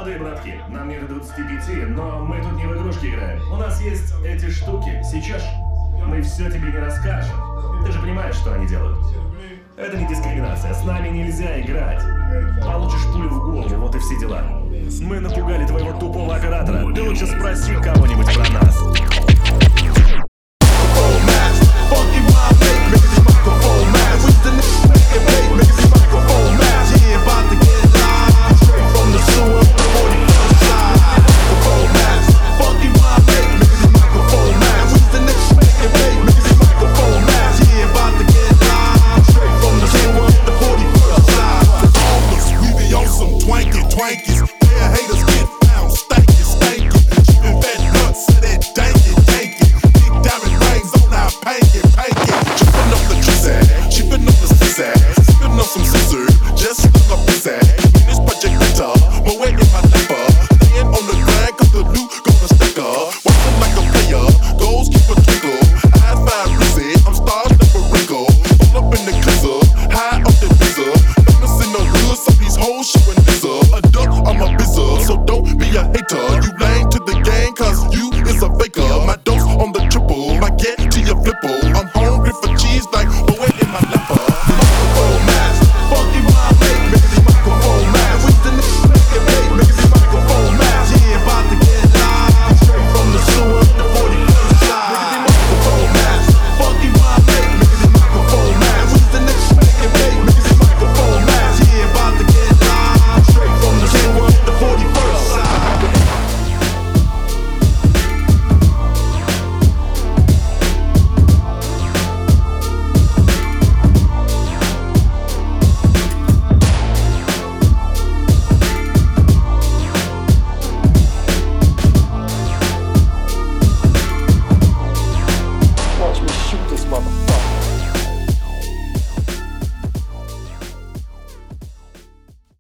Молодые братки, нам нет 25, но мы тут не в игрушки играем. У нас есть эти штуки. Сейчас мы все тебе не расскажем. Ты же понимаешь, что они делают. Это не дискриминация, с нами нельзя играть. Получишь пулю в голову, вот и все дела. Мы напугали твоего тупого оператора. Ты лучше спроси кого-нибудь про нас. Twinkies, yeah, haters